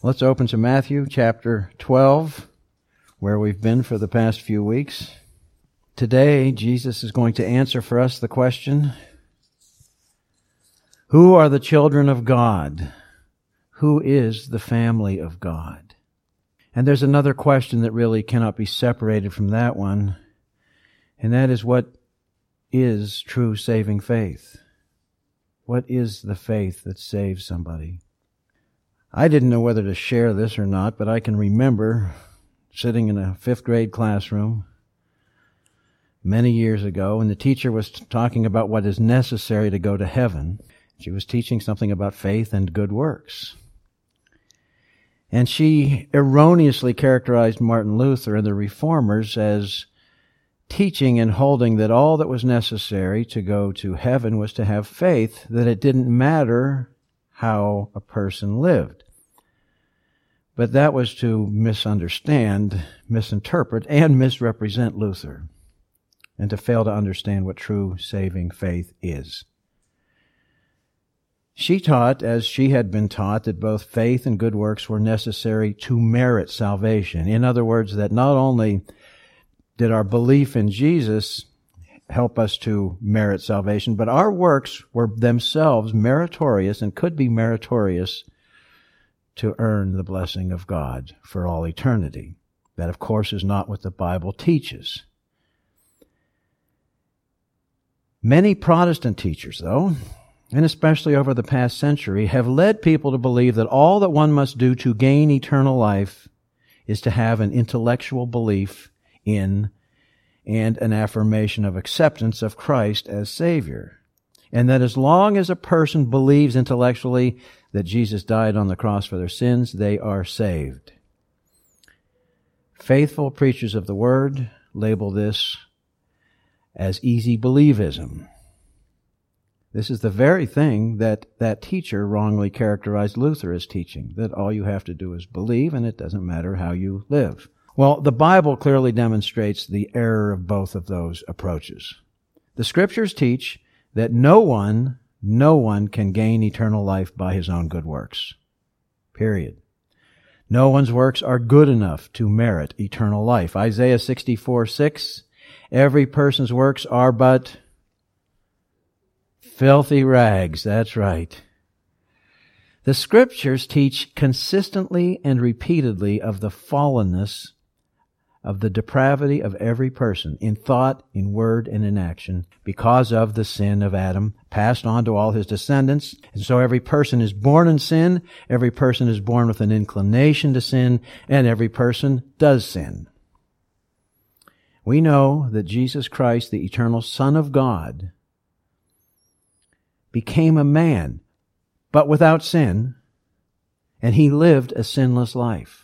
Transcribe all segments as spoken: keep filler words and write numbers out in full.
Let's open to Matthew chapter twelve, where we've been for the past few weeks. Today, Jesus is going to answer for us the question, who are the children of God? Who is the family of God? And there's another question that really cannot be separated from that one, and that is, what is true saving faith? What is the faith that saves somebody? I didn't know whether to share this or not, but I can remember sitting in a fifth grade classroom many years ago, and the teacher was talking about what is necessary to go to heaven. She was teaching something about faith and good works. And she erroneously characterized Martin Luther and the Reformers as teaching and holding that all that was necessary to go to heaven was to have faith, that it didn't matter how a person lived. But that was to misunderstand, misinterpret, and misrepresent Luther, and to fail to understand what true saving faith is. She taught, as she had been taught, that both faith and good works were necessary to merit salvation. In other words, that not only did our belief in Jesus help us to merit salvation, but our works were themselves meritorious and could be meritorious to earn the blessing of God for all eternity. That, of course, is not what the Bible teaches. Many Protestant teachers, though, and especially over the past century, have led people to believe that all that one must do to gain eternal life is to have an intellectual belief in and an affirmation of acceptance of Christ as Savior. And that as long as a person believes intellectually that Jesus died on the cross for their sins, they are saved. Faithful preachers of the Word label this as easy believism. This is the very thing that that teacher wrongly characterized Luther as teaching, that all you have to do is believe and it doesn't matter how you live. Well, the Bible clearly demonstrates the error of both of those approaches. The Scriptures teach that no one, no one can gain eternal life by his own good works. Period. No one's works are good enough to merit eternal life. Isaiah sixty-four six, every person's works are but filthy rags. That's right. The Scriptures teach consistently and repeatedly of the fallenness, of the depravity of every person in thought, in word, and in action because of the sin of Adam passed on to all his descendants. And so every person is born in sin, every person is born with an inclination to sin, and every person does sin. We know that Jesus Christ, the eternal Son of God, became a man, but without sin, and he lived a sinless life.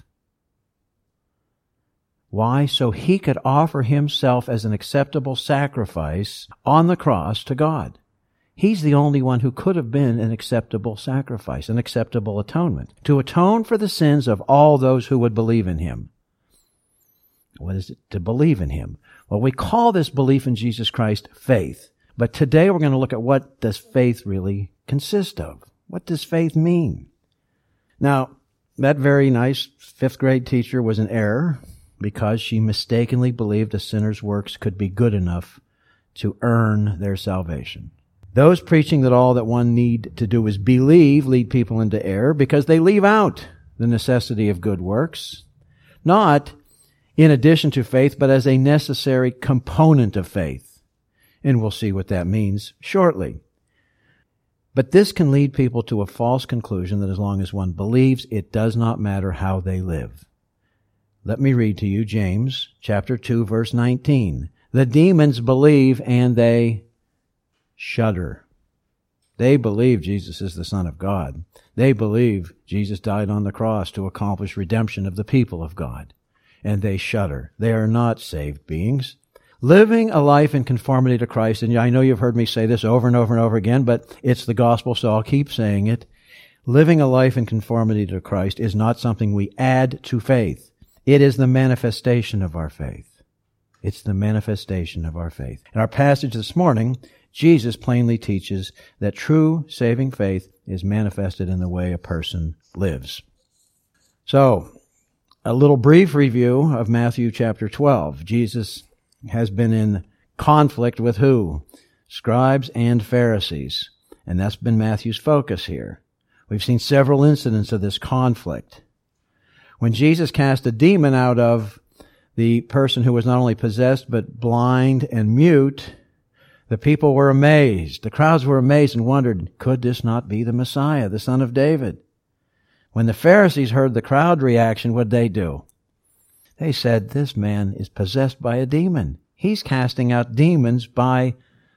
Why? So he could offer himself as an acceptable sacrifice on the cross to God. He's the only one who could have been an acceptable sacrifice, an acceptable atonement, to atone for the sins of all those who would believe in him. What is it to believe in him? Well, we call this belief in Jesus Christ faith. But today we're going to look at what does faith really consist of. What does faith mean? Now, that very nice fifth grade teacher was in error because she mistakenly believed a sinner's works could be good enough to earn their salvation. Those preaching that all that one need to do is believe lead people into error because they leave out the necessity of good works, not in addition to faith, but as a necessary component of faith. And we'll see what that means shortly. But this can lead people to a false conclusion that as long as one believes, it does not matter how they live. Let me read to you James chapter two, verse nineteen. The demons believe and they shudder. They believe Jesus is the Son of God. They believe Jesus died on the cross to accomplish redemption of the people of God. And they shudder. They are not saved beings. Living a life in conformity to Christ, and I know you've heard me say this over and over and over again, but it's the gospel, so I'll keep saying it. Living a life in conformity to Christ is not something we add to faith. It is the manifestation of our faith. It's the manifestation of our faith. In our passage this morning, Jesus plainly teaches that true saving faith is manifested in the way a person lives. So, a little brief review of Matthew chapter twelve. Jesus has been in conflict with who? Scribes and Pharisees. And that's been Matthew's focus here. We've seen several incidents of this conflict. When Jesus cast a demon out of the person who was not only possessed but blind and mute, the people were amazed. The crowds were amazed and wondered, could this not be the Messiah, the Son of David? When the Pharisees heard the crowd reaction, what did they do? They said, this man is possessed by a demon. He's casting out demons by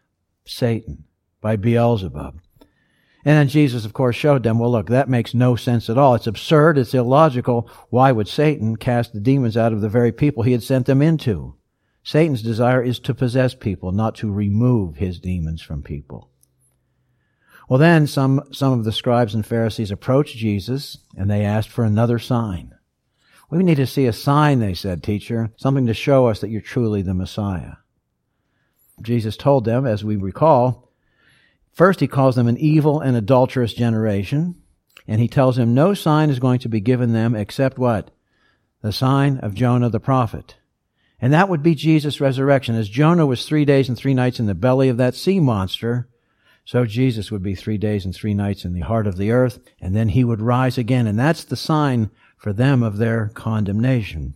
Satan, by Beelzebub. And then Jesus, of course, showed them, well, look, that makes no sense at all. It's absurd. It's illogical. Why would Satan cast the demons out of the very people he had sent them into? Satan's desire is to possess people, not to remove his demons from people. Well, then some, some of the scribes and Pharisees approached Jesus, and they asked for another sign. We need to see a sign, they said, teacher, something to show us that you're truly the Messiah. Jesus told them, as we recall, first he calls them an evil and adulterous generation, and he tells them no sign is going to be given them except what? The sign of Jonah the prophet. And that would be Jesus' resurrection. As Jonah was three days and three nights in the belly of that sea monster, so Jesus would be three days and three nights in the heart of the earth, and then he would rise again. And that's the sign for them of their condemnation.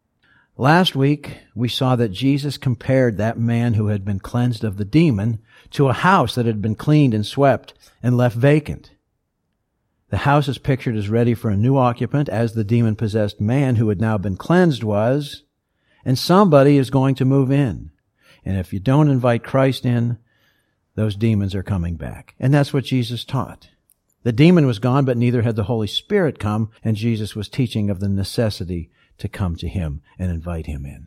Last week, we saw that Jesus compared that man who had been cleansed of the demon to a house that had been cleaned and swept and left vacant. The house is pictured as ready for a new occupant, as the demon-possessed man who had now been cleansed was, and somebody is going to move in. And if you don't invite Christ in, those demons are coming back. And that's what Jesus taught. The demon was gone, but neither had the Holy Spirit come, and Jesus was teaching of the necessity to come to him and invite him in.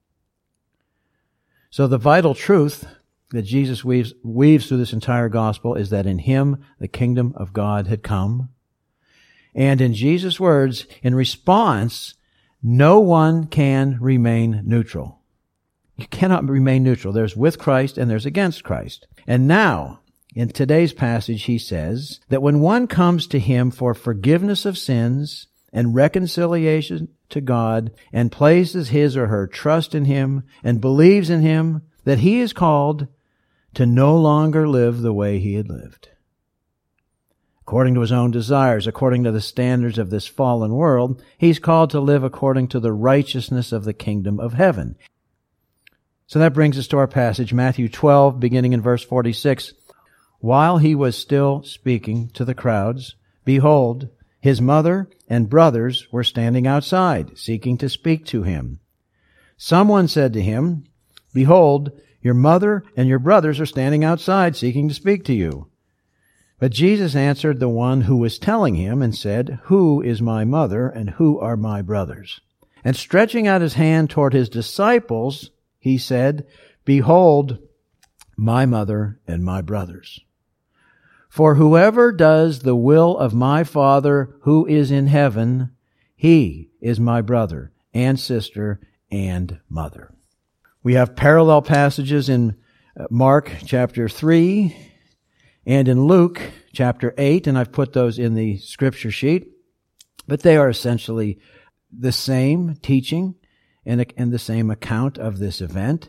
So the vital truth that Jesus weaves, weaves through this entire gospel is that in him the kingdom of God had come. And in Jesus' words, in response, no one can remain neutral. You cannot remain neutral. There's with Christ and there's against Christ. And now, in today's passage, he says that when one comes to him for forgiveness of sins and reconciliation to God and places his or her trust in him and believes in him, that he is called to no longer live the way he had lived, according to his own desires, according to the standards of this fallen world. He's called to live according to the righteousness of the kingdom of heaven. So that brings us to our passage, Matthew twelve, beginning in verse forty-six. While he was still speaking to the crowds, behold, his mother and brothers were standing outside, seeking to speak to him. Someone said to him, behold, your mother and your brothers are standing outside, seeking to speak to you. But Jesus answered the one who was telling him and said, who is my mother and who are my brothers? And stretching out his hand toward his disciples, he said, behold, my mother and my brothers. For whoever does the will of my Father who is in heaven, he is my brother and sister and mother. We have parallel passages in Mark chapter three and in Luke chapter eight, and I've put those in the scripture sheet, but they are essentially the same teaching and, and the same account of this event.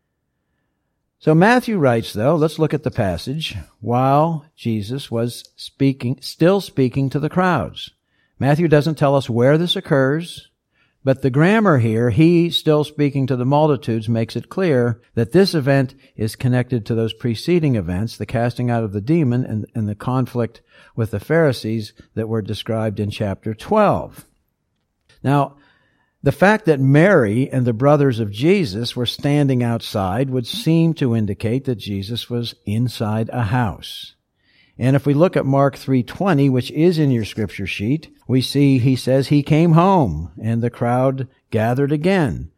So Matthew writes, though, let's look at the passage, while Jesus was speaking, still speaking to the crowds. Matthew doesn't tell us where this occurs, but the grammar here, he still speaking to the multitudes, makes it clear that this event is connected to those preceding events, the casting out of the demon and, and the conflict with the Pharisees that were described in chapter twelve. Now, the fact that Mary and the brothers of Jesus were standing outside would seem to indicate that Jesus was inside a house. And if we look at Mark three twenty, which is in your scripture sheet, we see he says he came home and the crowd gathered again.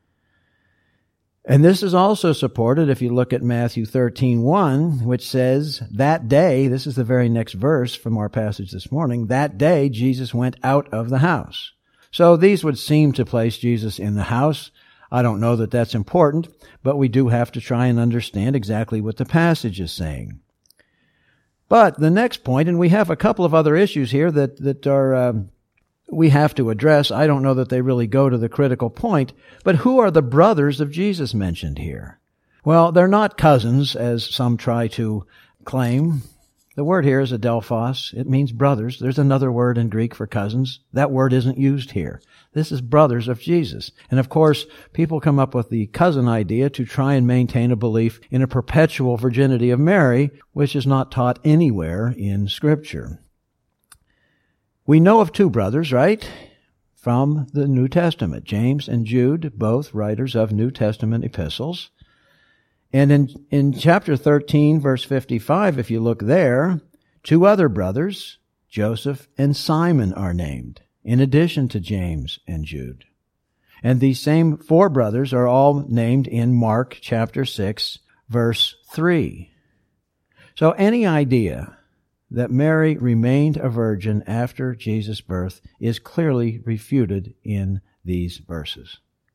And this is also supported if you look at Matthew thirteen one, which says, that day, this is the very next verse from our passage this morning, that day Jesus went out of the house. So these would seem to place Jesus in the house. I don't know that that's important, but we do have to try and understand exactly what the passage is saying. But the next point, and we have a couple of other issues here that, that are um, we have to address. I don't know that they really go to the critical point, but who are the brothers of Jesus mentioned here? Well, they're not cousins, as some try to claim. The word here is adelphos. It means brothers. There's another word in Greek for cousins. That word isn't used here. This is brothers of Jesus. And of course, people come up with the cousin idea to try and maintain a belief in a perpetual virginity of Mary, which is not taught anywhere in Scripture. We know of two brothers, right? From the New Testament. James and Jude, both writers of New Testament epistles. And in, in chapter thirteen, verse fifty-five, if you look there, two other brothers, Joseph and Simon, are named, in addition to James and Jude. And these same four brothers are all named in Mark chapter six, verse three. So any idea that Mary remained a virgin after Jesus' birth is clearly refuted in these verses.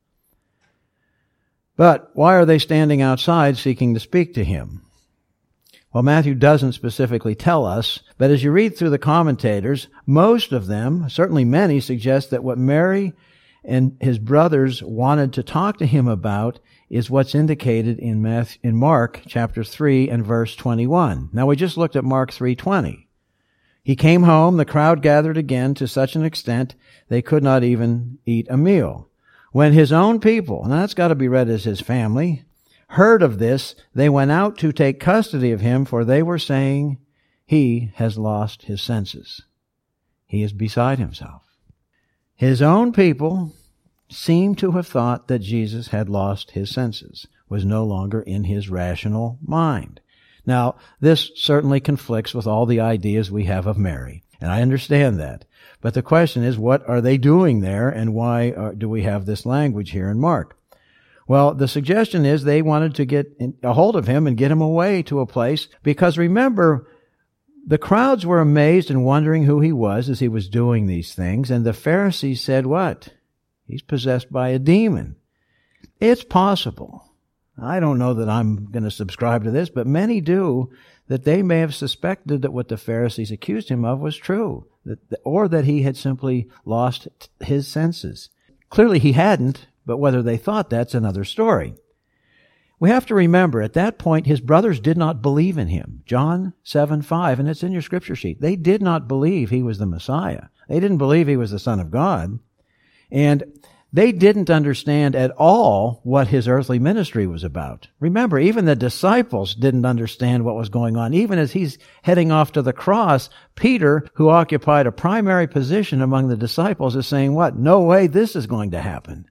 But why are they standing outside seeking to speak to him? Well, Matthew doesn't specifically tell us, but as you read through the commentators, most of them, certainly many, suggest that what Mary and his brothers wanted to talk to him about is what's indicated in Matthew, in Mark chapter three and verse twenty-one. Now, we just looked at Mark three twenty. He came home, the crowd gathered again to such an extent they could not even eat a meal. When his own people, and that's got to be read as his family, heard of this, they went out to take custody of him, for they were saying, he has lost his senses. He is beside himself. His own people seem to have thought that Jesus had lost his senses, was no longer in his rational mind. Now, this certainly conflicts with all the ideas we have of Mary, and I understand that. But the question is, what are they doing there, and why are, do we have this language here in Mark? Well, the suggestion is they wanted to get in, a hold of him and get him away to a place, because remember, the crowds were amazed and wondering who he was as he was doing these things, and the Pharisees said what? He's possessed by a demon. It's possible. I don't know that I'm going to subscribe to this, but many do, that they may have suspected that what the Pharisees accused him of was true, that, or that he had simply lost his senses. Clearly he hadn't, but whether they thought that's another story. We have to remember, at that point, his brothers did not believe in him. John seven five, and it's in your scripture sheet. They did not believe he was the Messiah. They didn't believe he was the Son of God. And they didn't understand at all what his earthly ministry was about. Remember, even the disciples didn't understand what was going on. Even as he's heading off to the cross, Peter, who occupied a primary position among the disciples, is saying, what? No way this is going to happen.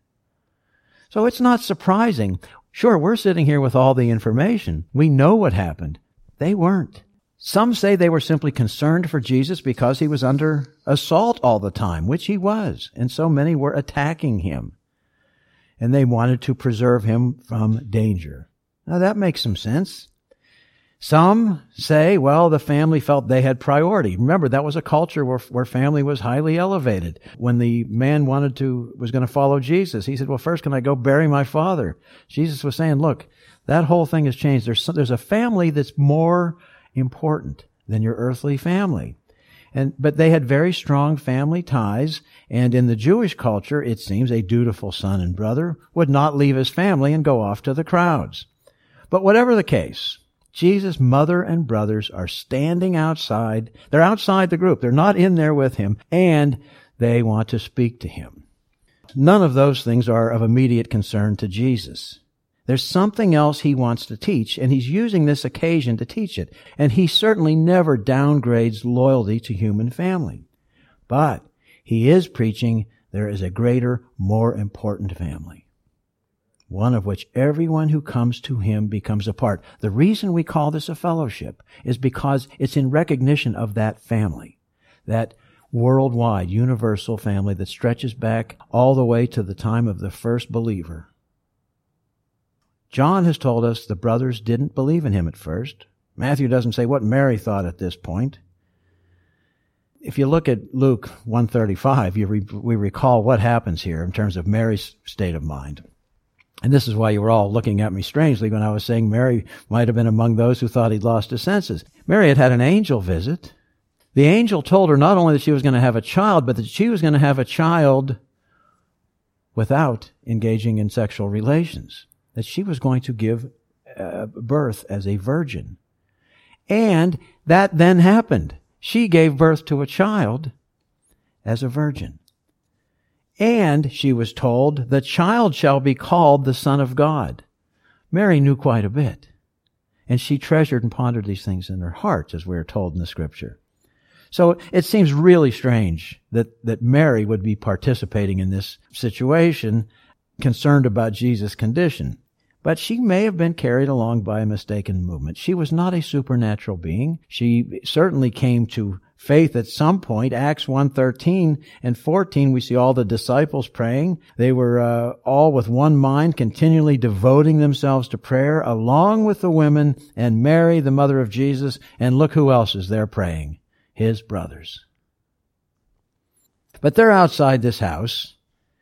So it's not surprising. Sure, we're sitting here with all the information. We know what happened. They weren't. Some say they were simply concerned for Jesus because he was under assault all the time, which he was, and so many were attacking him. And they wanted to preserve him from danger. Now that makes some sense. Some say, well, the family felt they had priority. Remember, that was a culture where, where family was highly elevated. When the man wanted to, was going to follow Jesus, he said, well, first can I go bury my father? Jesus was saying, look, that whole thing has changed. There's, there's a family that's more important than your earthly family. And, but they had very strong family ties, and in the Jewish culture, it seems a dutiful son and brother would not leave his family and go off to the crowds. But whatever the case, Jesus' mother and brothers are standing outside. They're outside the group. They're not in there with him, and they want to speak to him. None of those things are of immediate concern to Jesus. There's something else he wants to teach, and he's using this occasion to teach it. And he certainly never downgrades loyalty to human family. But he is preaching there is a greater, more important family, one of which everyone who comes to him becomes a part. The reason we call this a fellowship is because it's in recognition of that family, that worldwide, universal family that stretches back all the way to the time of the first believer. John has told us the brothers didn't believe in him at first. Matthew doesn't say what Mary thought at this point. If you look at Luke one thirty-five, you re- we recall what happens here in terms of Mary's state of mind. And this is why you were all looking at me strangely when I was saying Mary might have been among those who thought he'd lost his senses. Mary had had an angel visit. The angel told her not only that she was going to have a child, but that she was going to have a child without engaging in sexual relations, that she was going to give uh, birth as a virgin. And that then happened. She gave birth to a child as a virgin. And she was told, the child shall be called the Son of God. Mary knew quite a bit. And she treasured and pondered these things in her heart, as we are told in the Scripture. So it seems really strange that, that Mary would be participating in this situation, concerned about Jesus' condition. But she may have been carried along by a mistaken movement. She was not a supernatural being. She certainly came to faith at some point. Acts one thirteen and fourteen, we see all the disciples praying. They were uh, all with one mind, continually devoting themselves to prayer, along with the women and Mary, the mother of Jesus. And look who else is there praying. His brothers. But they're outside this house,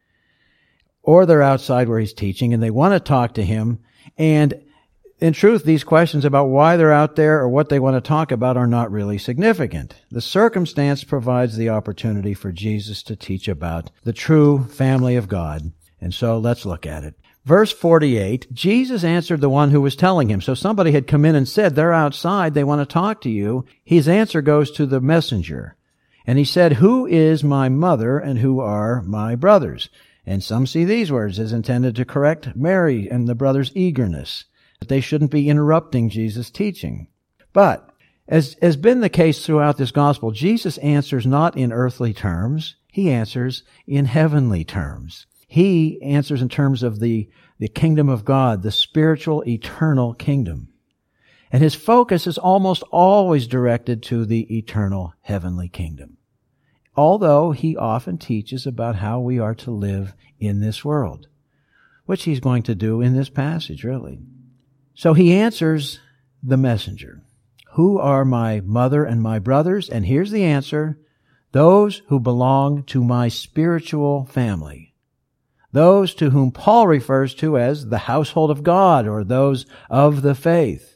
or they're outside where he's teaching, and they want to talk to him. And in truth, these questions about why they're out there or what they want to talk about are not really significant. The circumstance provides the opportunity for Jesus to teach about the true family of God. And so let's look at it. Verse forty-eight, Jesus answered the one who was telling him. So somebody had come in and said, they're outside, they want to talk to you. His answer goes to the messenger. And he said, who is my mother and who are my brothers? And some see these words as intended to correct Mary and the brothers' eagerness, that they shouldn't be interrupting Jesus' teaching. But, as has been the case throughout this gospel, Jesus answers not in earthly terms, he answers in heavenly terms. He answers in terms of the, the kingdom of God, the spiritual, eternal kingdom. And his focus is almost always directed to the eternal heavenly kingdom, although he often teaches about how we are to live in this world, which he's going to do in this passage, really. So he answers the messenger. Who are my mother and my brothers? And here's the answer. Those who belong to my spiritual family. Those to whom Paul refers to as the household of God, or those of the faith.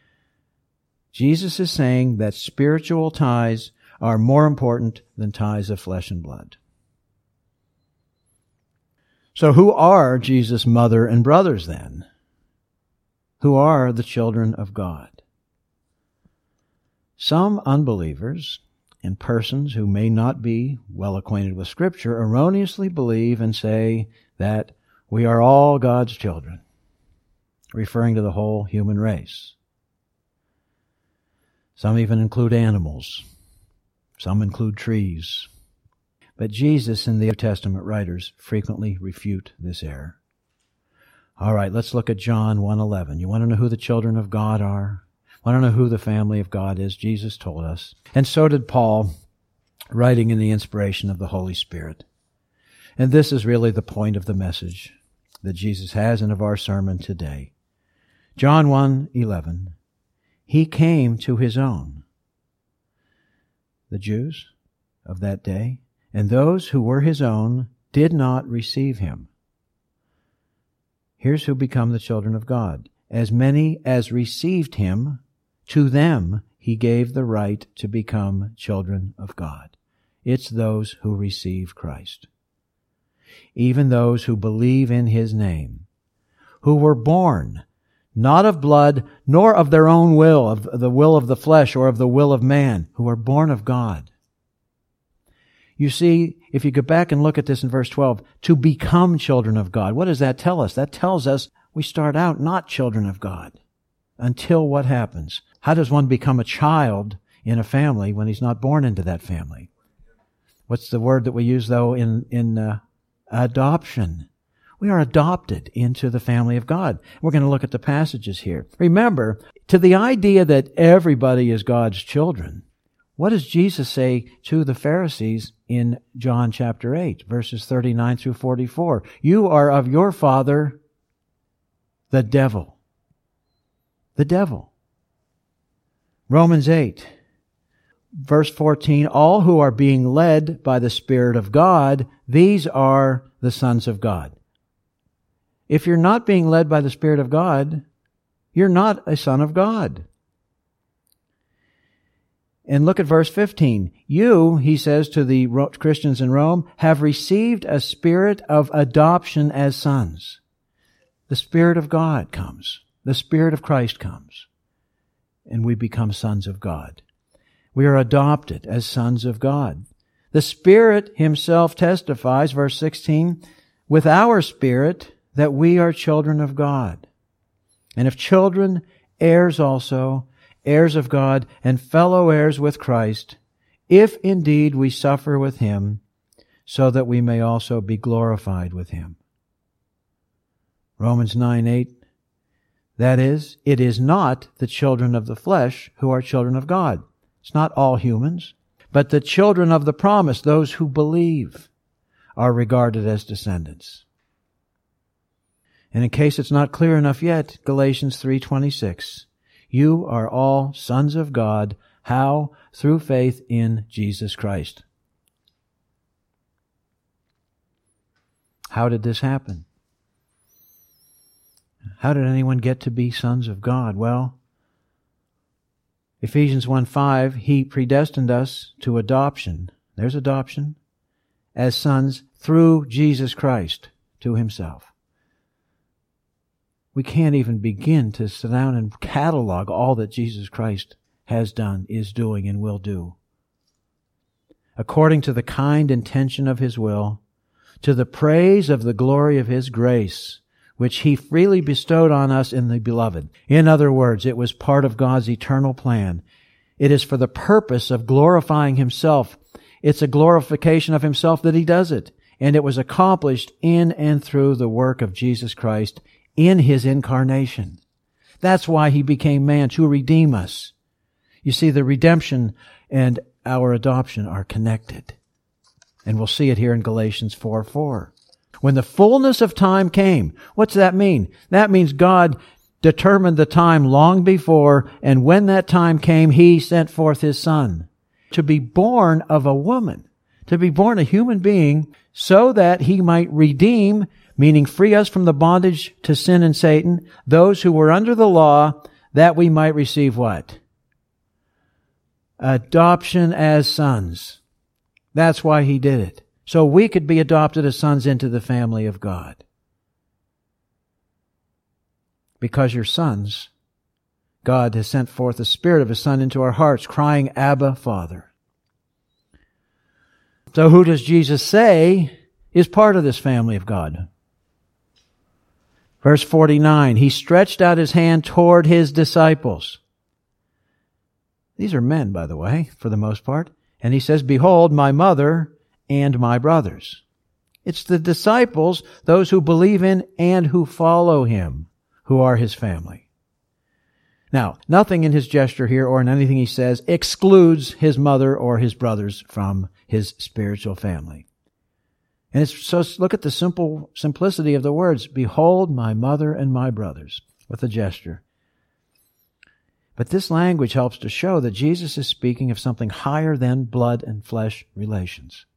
Jesus is saying that spiritual ties are more important than ties of flesh and blood. So who are Jesus' mother and brothers then? Who are the children of God? Some unbelievers and persons who may not be well acquainted with Scripture erroneously believe and say that we are all God's children, referring to the whole human race. Some even include animals. Some include trees. But Jesus and the New Testament writers frequently refute this error. All right, let's look at John one eleven. You want to know who the children of God are? Want to know who the family of God is? Jesus told us. And so did Paul, writing in the inspiration of the Holy Spirit. And this is really the point of the message that Jesus has and of our sermon today. John one eleven. He came to his own, the Jews of that day, and those who were his own did not receive him. Here's who become the children of God. As many as received him, to them he gave the right to become children of God. It's those who receive Christ. Even those who believe in his name, who were born not of blood, nor of their own will, of the will of the flesh or of the will of man, who are born of God. You see, if you go back and look at this in verse twelve, to become children of God, what does that tell us? That tells us we start out not children of God. Until what happens? How does one become a child in a family when he's not born into that family? What's the word that we use, though, in, in uh, adoption? We are adopted into the family of God. We're going to look at the passages here. Remember, to the idea that everybody is God's children, what does Jesus say to the Pharisees in John chapter eight, verses thirty-nine through forty-four? You are of your father, the devil. The devil. Romans eight, verse fourteen, all who are being led by the Spirit of God, these are the sons of God. If you're not being led by the Spirit of God, you're not a son of God. And look at verse fifteen. You, he says to the Christians in Rome, have received a spirit of adoption as sons. The Spirit of God comes. The Spirit of Christ comes. And we become sons of God. We are adopted as sons of God. The Spirit Himself testifies, verse sixteen, with our spirit that we are children of God. And if children, heirs also, heirs of God, and fellow heirs with Christ, if indeed we suffer with Him, so that we may also be glorified with Him. Romans nine eight, that is, it is not the children of the flesh who are children of God. It's not all humans, but the children of the promise, those who believe, are regarded as descendants. And in case it's not clear enough yet, Galatians three twenty-six, you are all sons of God. How? Through faith in Jesus Christ. How did this happen? How did anyone get to be sons of God? Well, Ephesians one five, He predestined us to adoption. There's adoption. As sons through Jesus Christ to Himself. We can't even begin to sit down and catalog all that Jesus Christ has done, is doing, and will do. According to the kind intention of His will, to the praise of the glory of His grace, which He freely bestowed on us in the Beloved. In other words, it was part of God's eternal plan. It is for the purpose of glorifying Himself. It's a glorification of Himself that He does it. And it was accomplished in and through the work of Jesus Christ in His incarnation. That's why He became man, to redeem us. You see, the redemption and our adoption are connected. And we'll see it here in Galatians four four. When the fullness of time came, what's that mean? That means God determined the time long before, and when that time came, He sent forth His Son to be born of a woman, to be born a human being, so that He might redeem, meaning free us from the bondage to sin and Satan, those who were under the law, that we might receive what? Adoption as sons. That's why He did it. So we could be adopted as sons into the family of God. Because you're sons, God has sent forth the Spirit of His Son into our hearts, crying, Abba, Father. So who does Jesus say is part of this family of God? Verse forty-nine, He stretched out His hand toward His disciples. These are men, by the way, for the most part. And He says, behold, my mother and my brothers. It's the disciples, those who believe in and who follow Him, who are His family. Now, nothing in His gesture here or in anything He says excludes His mother or His brothers from His spiritual family. And it's so look at the simple simplicity of the words. Behold, my mother and my brothers, with a gesture. But this language helps to show that Jesus is speaking of something higher than blood and flesh relations.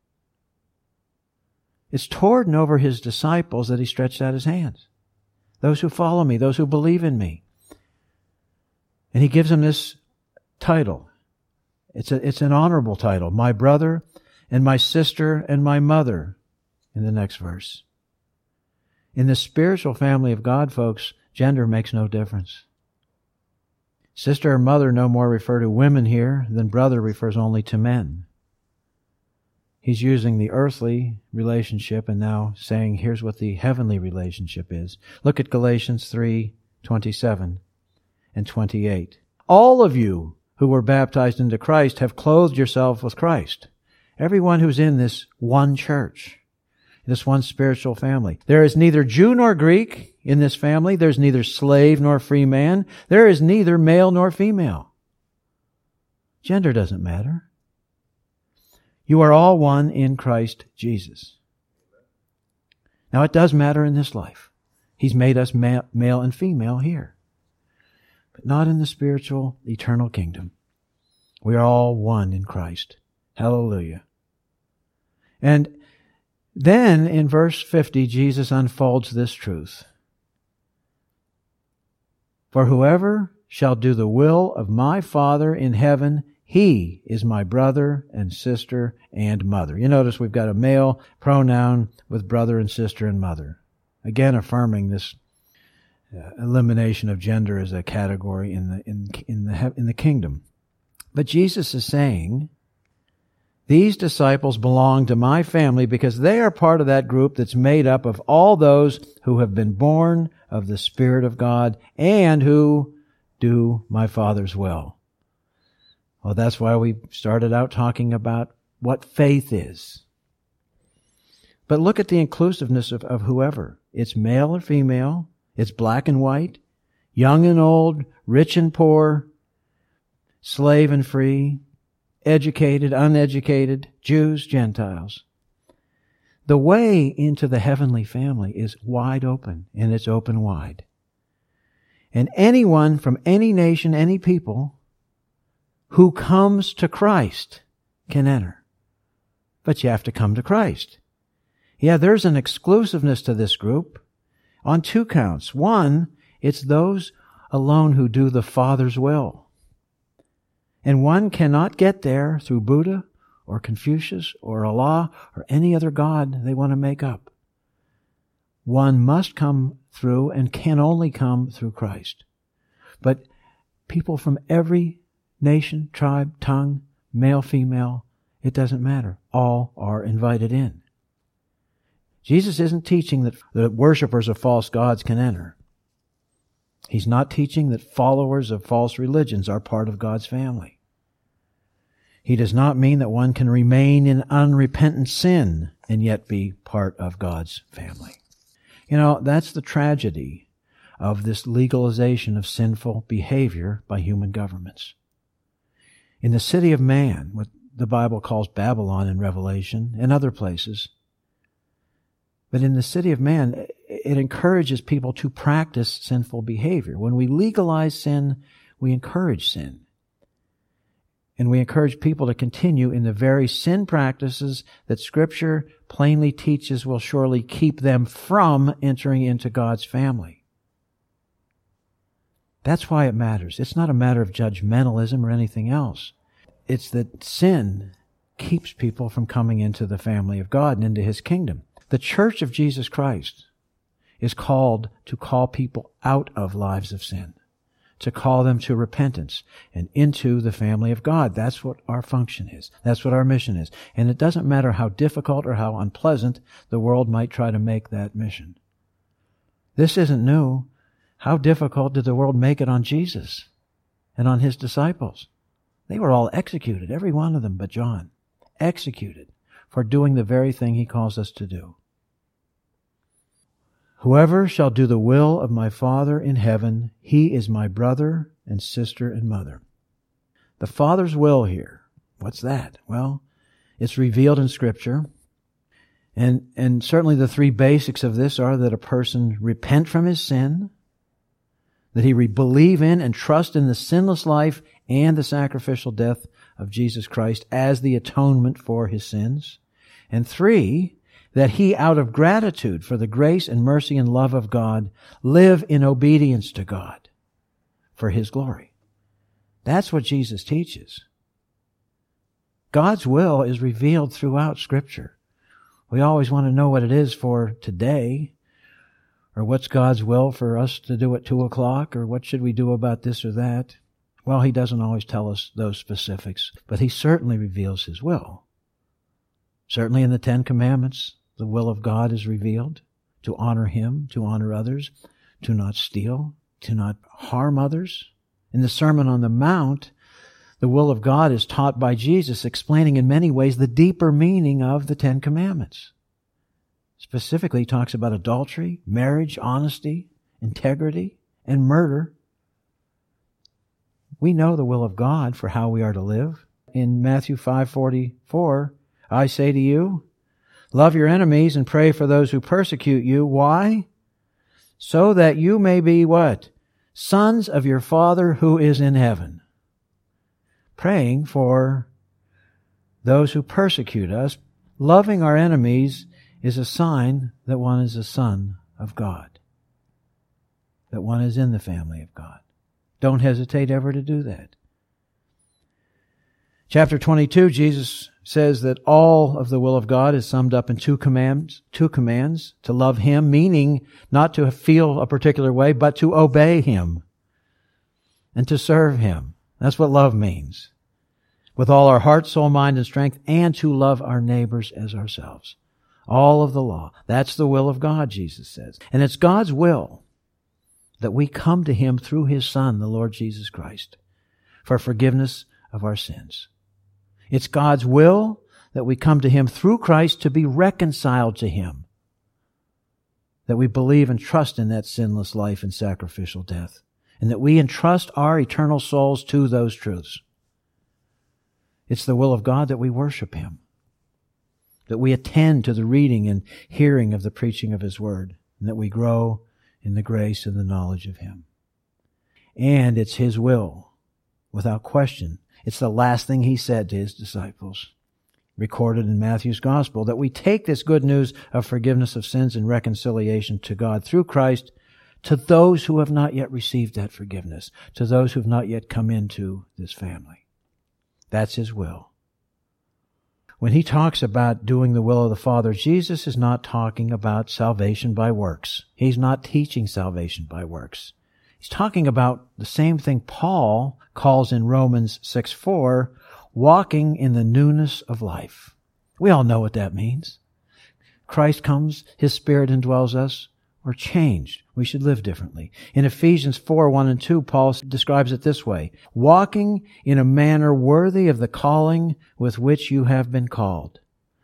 It's toward and over His disciples that He stretched out His hands. Those who follow Me, those who believe in Me. And He gives them this title. It's a, it's an honorable title. My brother and my sister and my mother. In the next verse. In the spiritual family of God, folks, gender makes no difference. Sister or mother no more refer to women here than brother refers only to men. He's using the earthly relationship and now saying, here's what the heavenly relationship is. Look at Galatians three twenty-seven and twenty-eight. All of you who were baptized into Christ have clothed yourself with Christ. Everyone who's in this one church. This one spiritual family. There is neither Jew nor Greek in this family. There's neither slave nor free man. There is neither male nor female. Gender doesn't matter. You are all one in Christ Jesus. Now it does matter in this life. He's made us ma- male and female here. But not in the spiritual, eternal kingdom. We are all one in Christ. Hallelujah. And then in verse fifty, Jesus unfolds this truth. For whoever shall do the will of my Father in heaven, He is my brother and sister and mother. You notice we've got a male pronoun with brother and sister and mother. Again, affirming this uh, elimination of gender as a category in the in in the in the kingdom. But Jesus is saying, these disciples belong to my family because they are part of that group that's made up of all those who have been born of the Spirit of God and who do my Father's will. Well, that's why we started out talking about what faith is. But look at the inclusiveness of, of whoever. It's male or female. It's black and white, young and old, rich and poor, slave and free, educated, uneducated, Jews, Gentiles. The way into the heavenly family is wide open, and it's open wide. And anyone from any nation, any people, who comes to Christ can enter. But you have to come to Christ. Yeah, there's an exclusiveness to this group on two counts. One, it's those alone who do the Father's will. And one cannot get there through Buddha or Confucius or Allah or any other god they want to make up. One must come through and can only come through Christ. But people from every nation, tribe, tongue, male, female, it doesn't matter. All are invited in. Jesus isn't teaching that the worshipers of false gods can enter. He's not teaching that followers of false religions are part of God's family. He does not mean that one can remain in unrepentant sin and yet be part of God's family. You know, that's the tragedy of this legalization of sinful behavior by human governments. In the city of man, what the Bible calls Babylon in Revelation and other places, but in the city of man, it encourages people to practice sinful behavior. When we legalize sin, we encourage sin. And we encourage people to continue in the very sin practices that Scripture plainly teaches will surely keep them from entering into God's family. That's why it matters. It's not a matter of judgmentalism or anything else. It's that sin keeps people from coming into the family of God and into His kingdom. The Church of Jesus Christ is called to call people out of lives of sin, to call them to repentance and into the family of God. That's what our function is. That's what our mission is. And it doesn't matter how difficult or how unpleasant the world might try to make that mission. This isn't new. How difficult did the world make it on Jesus and on His disciples? They were all executed, every one of them but John, executed for doing the very thing He calls us to do. Whoever shall do the will of my Father in heaven, he is my brother and sister and mother. The Father's will here, what's that? Well, it's revealed in Scripture. And, and certainly the three basics of this are that a person repent from his sin, that he believe in and trust in the sinless life and the sacrificial death of Jesus Christ as the atonement for his sins. And three, that he, out of gratitude for the grace and mercy and love of God, live in obedience to God for His glory. That's what Jesus teaches. God's will is revealed throughout Scripture. We always want to know what it is for today, or what's God's will for us to do at two o'clock, or what should we do about this or that. Well, He doesn't always tell us those specifics, but He certainly reveals His will. Certainly in the Ten Commandments, the will of God is revealed, to honor Him, to honor others, to not steal, to not harm others. In the Sermon on the Mount, the will of God is taught by Jesus, explaining in many ways the deeper meaning of the Ten Commandments. Specifically, He talks about adultery, marriage, honesty, integrity, and murder. We know the will of God for how we are to live. In Matthew five forty-four, I say to you, love your enemies and pray for those who persecute you. Why? So that you may be what? Sons of your Father who is in heaven. Praying for those who persecute us, loving our enemies, is a sign that one is a son of God, that one is in the family of God. Don't hesitate ever to do that. Chapter twenty-two, Jesus says that all of the will of God is summed up in two commands, two commands, to love Him, meaning not to feel a particular way, but to obey Him and to serve Him. That's what love means. With all our heart, soul, mind, and strength, and to love our neighbors as ourselves. All of the law. That's the will of God, Jesus says. And it's God's will that we come to Him through His Son, the Lord Jesus Christ, for forgiveness of our sins. It's God's will that we come to Him through Christ to be reconciled to Him, that we believe and trust in that sinless life and sacrificial death, and that we entrust our eternal souls to those truths. It's the will of God that we worship Him, that we attend to the reading and hearing of the preaching of His Word, and that we grow in the grace and the knowledge of Him. And it's His will, without question. It's the last thing He said to His disciples, recorded in Matthew's Gospel, that we take this good news of forgiveness of sins and reconciliation to God through Christ to those who have not yet received that forgiveness, to those who have not yet come into this family. That's His will. When He talks about doing the will of the Father, Jesus is not talking about salvation by works. He's not teaching salvation by works. He's talking about the same thing Paul calls in Romans six four, walking in the newness of life. We all know what that means. Christ comes, His Spirit indwells us. We're changed. We should live differently. In Ephesians four one and two, Paul describes it this way: walking in a manner worthy of the calling with which you have been called.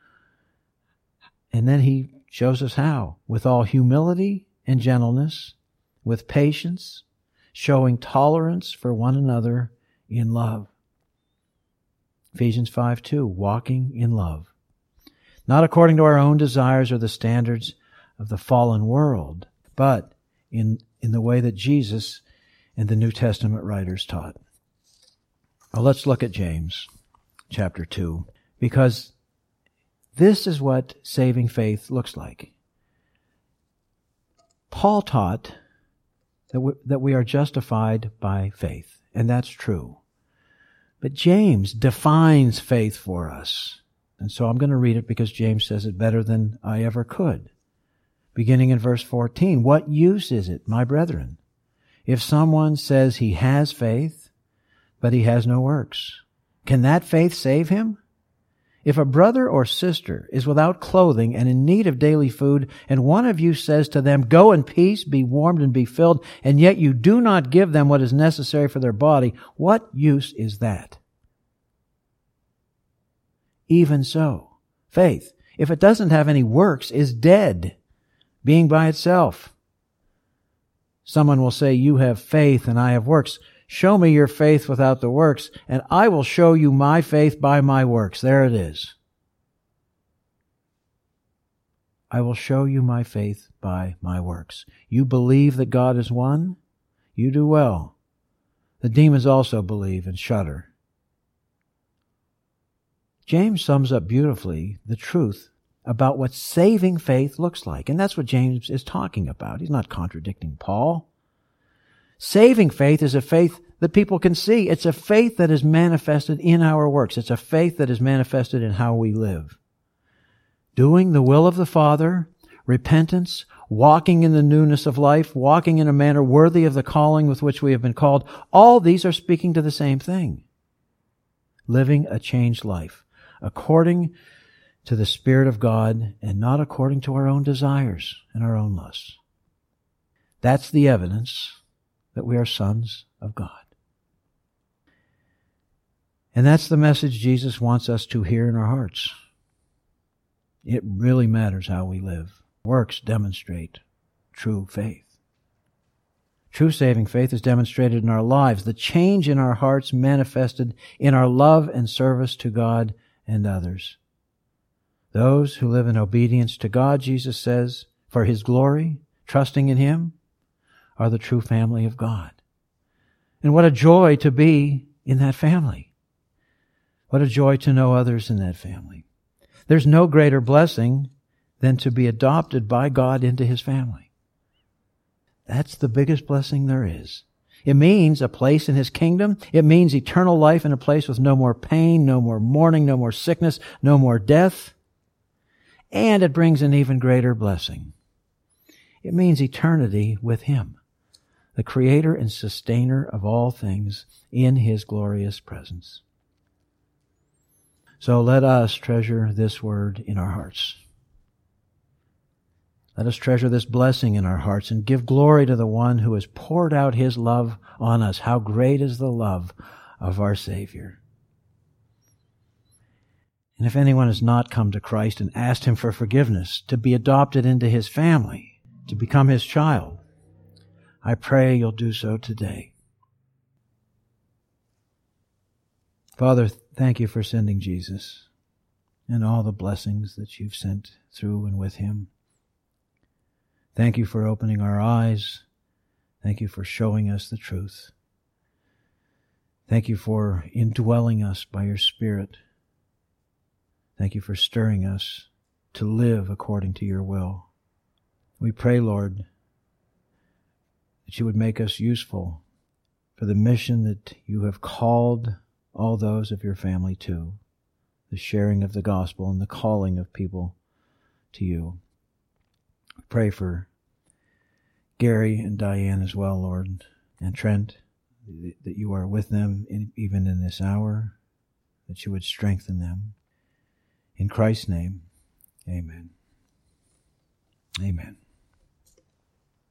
And then he shows us how. With all humility and gentleness, with patience, showing tolerance for one another in love. Ephesians five two, walking in love. Not according to our own desires or the standards of the fallen world, but in, in the way that Jesus and the New Testament writers taught. Well, let's look at James chapter two, because this is what saving faith looks like. Paul taught that we, that we are justified by faith, and that's true. But James defines faith for us. And so I'm going to read it because James says it better than I ever could. Beginning in verse fourteen, what use is it, my brethren, if someone says he has faith, but he has no works? Can that faith save him? If a brother or sister is without clothing and in need of daily food, and one of you says to them, go in peace, be warmed and be filled, and yet you do not give them what is necessary for their body, what use is that? Even so, faith, if it doesn't have any works, is dead, being by itself. Someone will say, you have faith and I have works. Show me your faith without the works, and I will show you my faith by my works. There it is. I will show you my faith by my works. You believe that God is one? You do well. The demons also believe and shudder. James sums up beautifully the truth about what saving faith looks like. And that's what James is talking about. He's not contradicting Paul. Saving faith is a faith that people can see. It's a faith that is manifested in our works. It's a faith that is manifested in how we live. Doing the will of the Father, repentance, walking in the newness of life, walking in a manner worthy of the calling with which we have been called, all these are speaking to the same thing. Living a changed life, according to the Spirit of God and not according to our own desires and our own lusts. That's the evidence that we are sons of God. And that's the message Jesus wants us to hear in our hearts. It really matters how we live. Works demonstrate true faith. True saving faith is demonstrated in our lives, the change in our hearts manifested in our love and service to God and others. Those who live in obedience to God, Jesus says, for His glory, trusting in Him, are the true family of God. And what a joy to be in that family. What a joy to know others in that family. There's no greater blessing than to be adopted by God into His family. That's the biggest blessing there is. It means a place in His kingdom. It means eternal life in a place with no more pain, no more mourning, no more sickness, no more death. And it brings an even greater blessing. It means eternity with Him, the Creator and Sustainer of all things, in His glorious presence. So let us treasure this word in our hearts. Let us treasure this blessing in our hearts and give glory to the one who has poured out His love on us. How great is the love of our Savior. And if anyone has not come to Christ and asked Him for forgiveness, to be adopted into His family, to become His child, I pray you'll do so today. Father, thank You for sending Jesus and all the blessings that You've sent through and with Him. Thank You for opening our eyes. Thank You for showing us the truth. Thank You for indwelling us by Your Spirit. Thank You for stirring us to live according to Your will. We pray, Lord, that You would make us useful for the mission that You have called all those of Your family to, the sharing of the gospel and the calling of people to You. Pray for Gary and Diane as well, Lord, and Trent, that You are with them in, even in this hour, that You would strengthen them. In Christ's name, amen. Amen.